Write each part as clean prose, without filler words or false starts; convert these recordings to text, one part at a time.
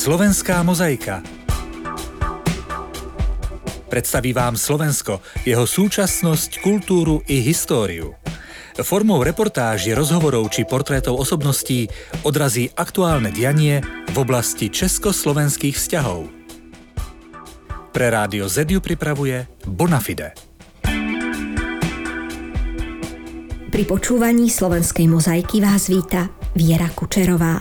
Slovenská mozaika. Predstaví vám Slovensko, jeho súčasnosť, kultúru i históriu. Formou reportáží, rozhovorov či portrétov osobností odrazí aktuálne dianie v oblasti československých vzťahov. Pre Rádio Z ju pripravuje Bonafide. Pri počúvaní Slovenskej mozaiky vás víta Viera Kučerová.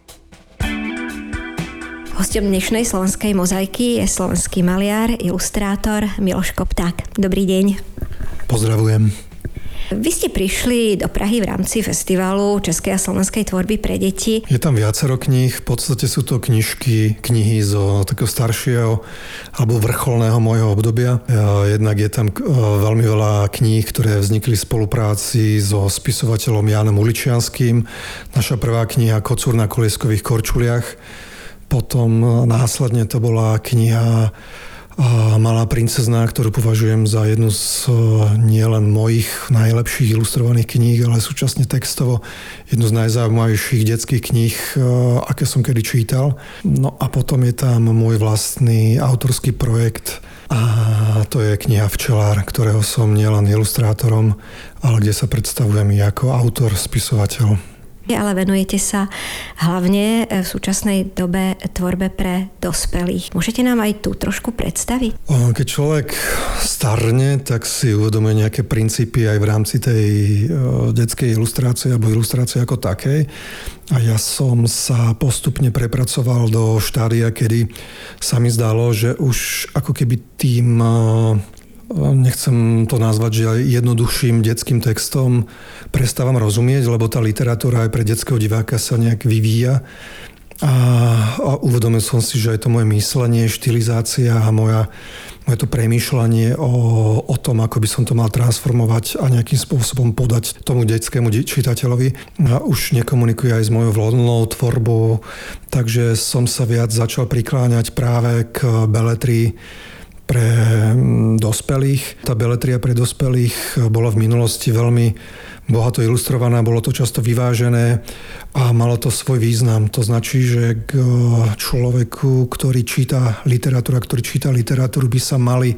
Hosťom dnešnej Slovenskej mozaiky je slovenský maliar, ilustrátor Miloš Kopták. Dobrý deň. Pozdravujem. Vy ste prišli do Prahy v rámci festivalu Českej a slovenskej tvorby pre deti. Je tam viacero kníh, v podstate sú to knihy zo takého staršieho alebo vrcholného môjho obdobia. Jednak je tam veľmi veľa kníh, ktoré vznikli v spolupráci so spisovateľom Jánom Uličianským. Naša prvá kniha Kocúr na kolieskových korčuliach. Potom následne to bola kniha Malá princezná, ktorú považujem za jednu z nielen mojich najlepších ilustrovaných kníh, ale súčasne textovo jednu z najzaujímavejších detských kníh, aké som kedy čítal. No a potom je tam môj vlastný autorský projekt a to je kniha Včelár, ktorého som nielen ilustrátorom, ale kde sa predstavujem i ako autor, spisovateľ. Ale venujete sa hlavne v súčasnej dobe tvorbe pre dospelých. Môžete nám aj tu trošku predstaviť? Keď človek starne, tak si uvedomuje nejaké princípy aj v rámci tej detskej ilustrácie alebo ilustrácie ako takej. A ja som sa postupne prepracoval do štádia, kedy sa mi zdalo, že už ako keby tým... Nechcem to nazvať, že aj jednoduchším detským textom prestávam rozumieť, lebo tá literatúra aj pre detského diváka sa nejak vyvíja. A uvedomil som si, že aj to moje myslenie, štilizácia a moje to premýšľanie o tom, ako by som to mal transformovať a nejakým spôsobom podať tomu detskému čitateľovi, už nekomunikuje aj s mojou voľnou tvorbou, takže som sa viac začal prikláňať práve k beletrii pre dospelých. Tá beletria pre dospelých bola v minulosti veľmi bohato ilustrovaná, bolo to často vyvážené a malo to svoj význam. To značí, že k človeku, ktorý číta literatúru, by sa mali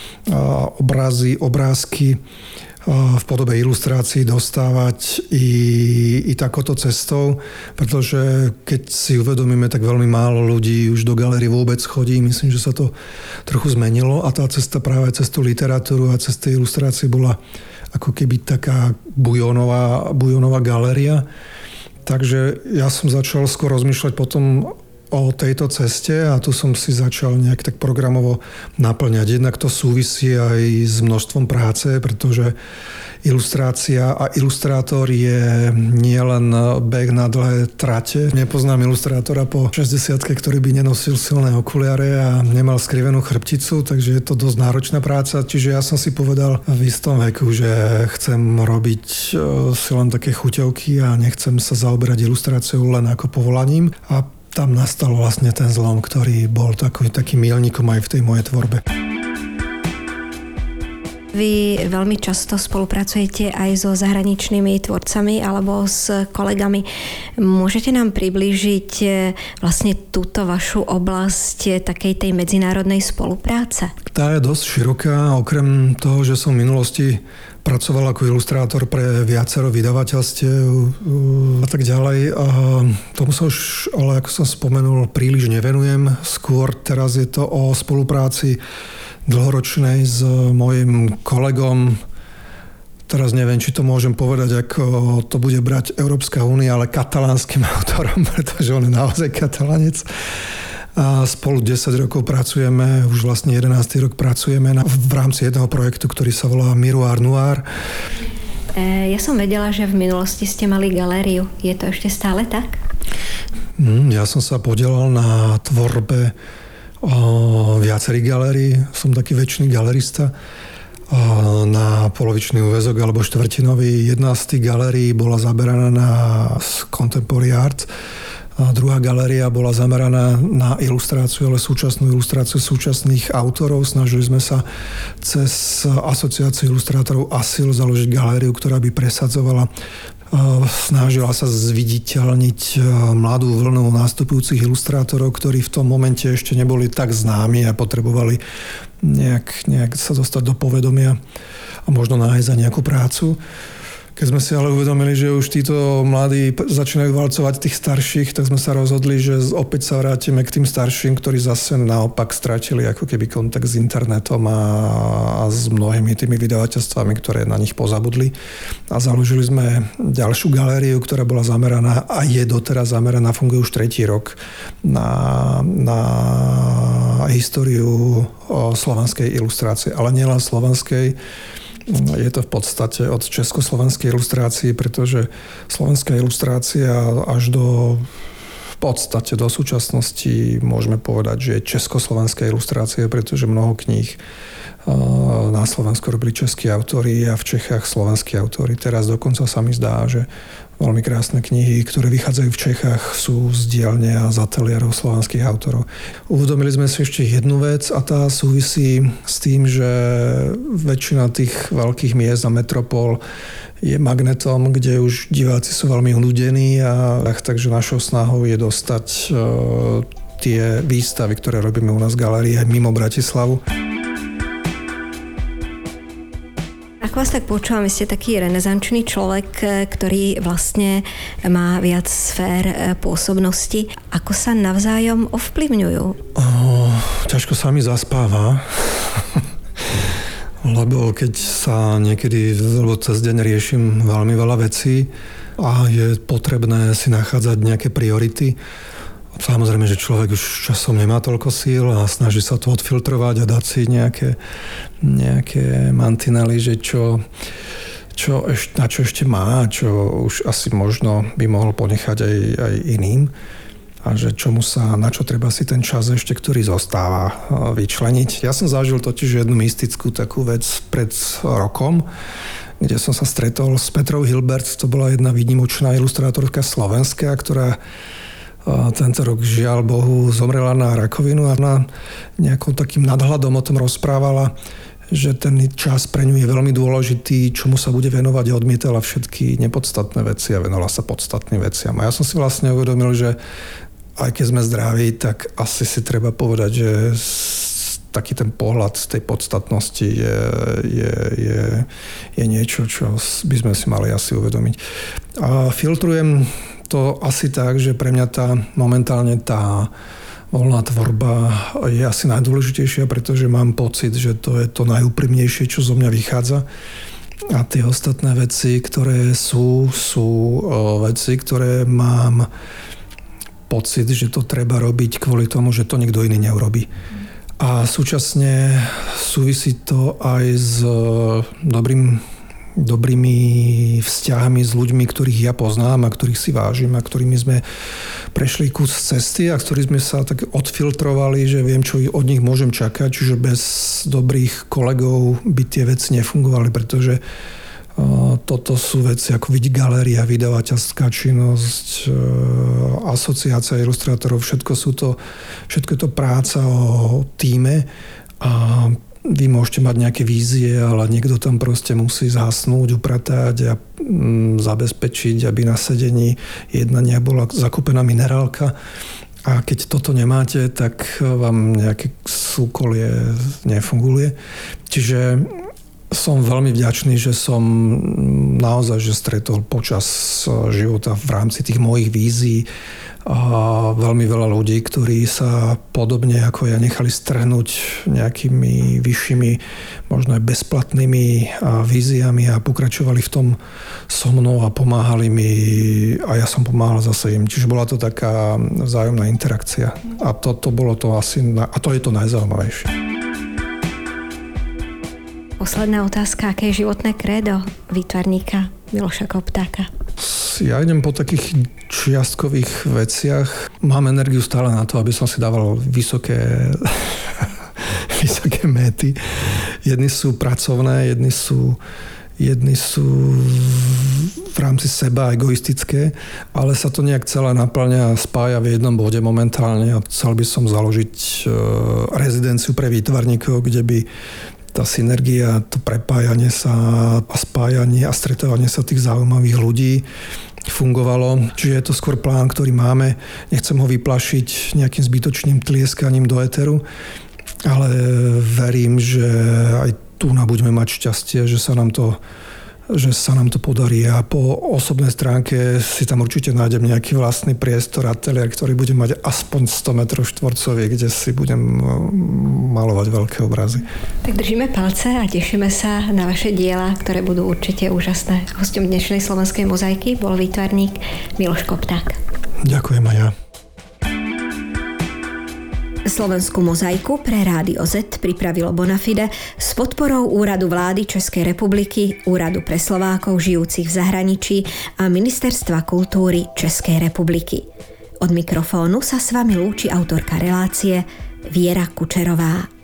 obrázky v podobe ilustrácií dostávať i takouto cestou, pretože keď si uvedomíme, tak veľmi málo ľudí už do galérie vôbec chodí. Myslím, že sa to trochu zmenilo a tá cesta práve cez tú literatúru a cez tie ilustrácie bola ako keby taká bujónová galéria. Takže ja som začal skôr rozmýšľať potom o tejto ceste a tu som si začal nejak tak programovo naplňať. Jednak to súvisí aj s množstvom práce, pretože ilustrácia a ilustrátor je nielen beh na dlhé trate. Nepoznám ilustrátora po 60-ke, ktorý by nenosil silné okuliare a nemal skrivenú chrbticu, takže je to dosť náročná práca. Čiže ja som si povedal v istom veku, že chcem robiť si len také chuťovky a nechcem sa zaoberať ilustráciou len ako povolaním. A tam nastal vlastne ten zlom, ktorý bol takým míľnikom aj v tej mojej tvorbe. Vy veľmi často spolupracujete aj so zahraničnými tvorcami alebo s kolegami. Môžete nám priblížiť vlastne túto vašu oblasť takej tej medzinárodnej spolupráce? Tá je dosť široká. Okrem toho, že som v minulosti pracoval ako ilustrátor pre viacero vydavateľstiev a tak ďalej. A tomu sa už, ale ako som spomenul, príliš nevenujem. Skôr teraz je to o spolupráci dlhoročnej s mojím kolegom. Teraz neviem, či to môžem povedať, ako to bude brať Európska únia, ale katalánskym autorom, pretože on je naozaj Katalánec. A spolu 10 rokov pracujeme, už vlastne 11. rok pracujeme v rámci jedného projektu, ktorý sa volá Miroir Noir. Ja som vedela, že v minulosti ste mali galériu. Je to ešte stále tak? Ja som sa podielal na tvorbe viacerých galérií. Som taký väčšiný galerista. Na polovičný úväzok alebo štvrtinový. Jedna z tých galérií bola zaberaná na Contemporary Art. A druhá galéria bola zameraná na ilustráciu, ale súčasnú ilustráciu súčasných autorov. Snažili sme sa cez asociáciu ilustrátorov ASIL založiť galériu, ktorá by presadzovala snažila sa zviditeľniť mladú vlnu nástupujúcich ilustrátorov, ktorí v tom momente ešte neboli tak známi a potrebovali nejak sa dostať do povedomia a možno nájsť za nejakú prácu. Keď sme si ale uvedomili, že už títo mladí začínajú valcovať tých starších, tak sme sa rozhodli, že opäť sa vrátime k tým starším, ktorí zase naopak stratili ako keby kontakt s internetom a s mnohými tými vydavateľstvami, ktoré na nich pozabudli. A založili sme ďalšiu galériu, ktorá bola zameraná a je doteraz zameraná, funguje už 3. rok na históriu slovanskej ilustrácie, ale nielen slovanskej. Je to v podstate od československej ilustrácie, pretože slovenská ilustrácia až v podstate do súčasnosti môžeme povedať, že je československá ilustrácia, pretože mnoho kníh na Slovensku robili českí autori a v Čechách slovenskí autori. Teraz dokonca sa mi zdá, že veľmi krásne knihy, ktoré vychádzajú v Čechách, sú z dielne a z ateliérov slovenských autorov. Uvedomili sme si ešte jednu vec a tá súvisí s tým, že väčšina tých veľkých miest a metropol je magnetom, kde už diváci sú veľmi unudení takže našou snahou je dostať tie výstavy, ktoré robíme u nás v galérii aj mimo Bratislavu. Ako vás tak počúvam, ste taký renesančný človek, ktorý vlastne má viac sfér pôsobnosti. Ako sa navzájom ovplyvňujú? Ťažko sa mi zaspáva. Lebo keď sa niekedy cez deň riešim veľmi veľa vecí a je potrebné si nachádzať nejaké priority, samozrejme, že človek už časom nemá toľko síl a snaží sa to odfiltrovať a dať si nejaké mantinely, že na čo ešte má, čo už asi možno by mohol ponechať aj iným a že na čo treba si ten čas ešte, ktorý zostáva, vyčleniť. Ja som zažil totiž jednu mystickú takú vec pred rokom, kde som sa stretol s Petrou Hilbert, to bola jedna výnimočná ilustrátorka slovenská, ktorá tento rok, žiaľ Bohu, zomrela na rakovinu a na nejakým takým nadhľadom o tom rozprávala, že ten čas pre ňu je veľmi dôležitý, čomu sa bude venovať a odmietala všetky nepodstatné veci a venovala sa podstatným veciam. A ja som si vlastne uvedomil, že aj keď sme zdraví, tak asi si treba povedať, že taký ten pohľad z tej podstatnosti je niečo, čo by sme si mali asi uvedomiť. A filtrujem to asi tak, že pre mňa momentálne tá voľná tvorba je asi najdôležitejšia, pretože mám pocit, že to je to najúprimnejšie, čo zo mňa vychádza. A tie ostatné veci, ktoré sú veci, ktoré mám pocit, že to treba robiť kvôli tomu, že to nikto iný neurobí. A súčasne súvisí to aj s dobrými vzťahmi s ľuďmi, ktorých ja poznám a ktorých si vážim a ktorými sme prešli kus cesty a ktorých sme sa tak odfiltrovali, že viem, čo od nich môžem čakať, čiže bez dobrých kolegov by tie veci nefungovali, pretože toto sú veci ako vidí galéria, vydavateľská činnosť, asociácia ilustrátorov, všetko je to práca o tíme a vy môžete mať nejaké vízie, ale niekto tam proste musí zhasnúť, upratať a zabezpečiť, aby na sedení jednania bola zakúpená minerálka. A keď toto nemáte, tak vám nejaké súkolie nefunguje. Čiže som veľmi vďačný, že som naozaj stretol počas života v rámci tých mojich vízií a veľmi veľa ľudí, ktorí sa podobne ako ja nechali strhnúť nejakými vyššími, možno aj bezplatnými víziami a pokračovali v tom so mnou a pomáhali mi a ja som pomáhal zase im. Čiže bola to taká vzájomná interakcia. A to bolo to asi, a to je to najzaujímavejšie. Posledná otázka, aké je životné krédo výtvarníka Miloša Koptáka? Ja idem po takých čiastkových veciach. Mám energiu stále na to, aby som si dával vysoké méty. Jedni sú pracovné, jedni sú v rámci seba egoistické, ale sa to nejak celé naplňa a spája v jednom bode momentálne a chcel by som založiť rezidenciu pre výtvarníkov, kde by tá synergia, to prepájanie sa a spájanie a stretávanie sa tých zaujímavých ľudí fungovalo. Čiže je to skôr plán, ktorý máme. Nechcem ho vyplašiť nejakým zbytočným tlieskaním do éteru, ale verím, že aj tu budeme mať šťastie, že sa nám to podarí a po osobnej stránke si tam určite nájdem nejaký vlastný priestor, ateliér, ktorý bude mať aspoň 100 metrov štvorcových, kde si budem malovať veľké obrazy. Tak držíme palce a tešíme sa na vaše diela, ktoré budú určite úžasné. Hosťom dnešnej Slovenskej mozaiky bol výtvarník Miloš Kopták. Ďakujem aj ja. Slovenskú mozaiku pre Rádio Z pripravilo Bonafide s podporou Úradu vlády Českej republiky, Úradu pre Slovákov žijúcich v zahraničí a Ministerstva kultúry Českej republiky. Od mikrofónu sa s vami lúči autorka relácie Viera Kučerová.